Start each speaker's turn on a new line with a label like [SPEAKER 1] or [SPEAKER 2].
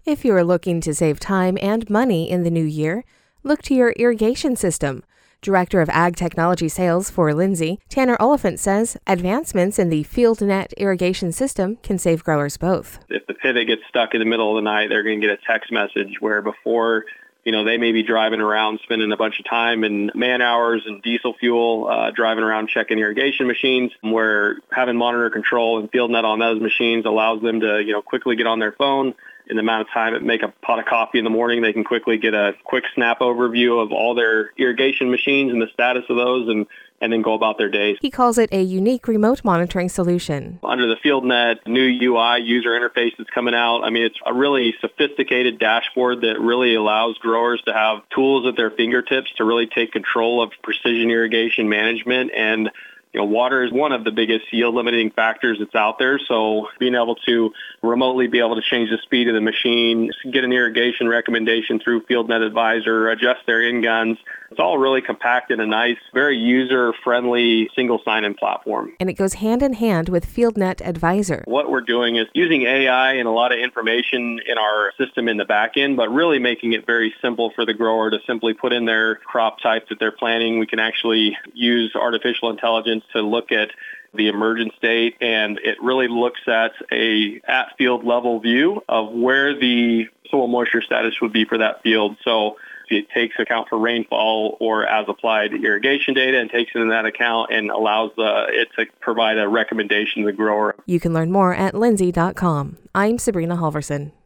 [SPEAKER 1] If you are looking to save time and money in the new year, look to your irrigation system. Director of Ag Technology Sales for Lindsay, Tanner Oliphant says advancements in the FieldNet irrigation system can save growers both.
[SPEAKER 2] If the pivot gets stuck in the middle of the night, they're going to get a text message where before, they may be driving around, spending a bunch of time and man hours and diesel fuel, driving around checking irrigation machines, where having monitor control and FieldNet on those machines allows them to, quickly get on their phone. In the amount of time it make a pot of coffee in the morning, they can quickly get a quick snap overview of all their irrigation machines and the status of those and then go about their days.
[SPEAKER 1] He calls it a unique remote monitoring solution.
[SPEAKER 2] Under the FieldNet new UI user interface that's coming out, it's a really sophisticated dashboard that really allows growers to have tools at their fingertips to really take control of precision irrigation management. And water is one of the biggest yield limiting factors that's out there. So being able to remotely be able to change the speed of the machine, get an irrigation recommendation through FieldNet Advisor, adjust their in guns, it's all really compact in a nice, very user-friendly single sign-in platform.
[SPEAKER 1] And it goes hand in hand with FieldNet Advisor.
[SPEAKER 2] What we're doing is using AI and a lot of information in our system in the back end, but really making it very simple for the grower to simply put in their crop type that they're planting. We can actually use artificial intelligence to look at the emergent state, and it really looks at a at-field level view of where the soil moisture status would be for that field. So it takes account for rainfall or as-applied irrigation data and takes it in that account and allows it to provide a recommendation to the grower.
[SPEAKER 1] You can learn more at lindsay.com. I'm Sabrina Halverson.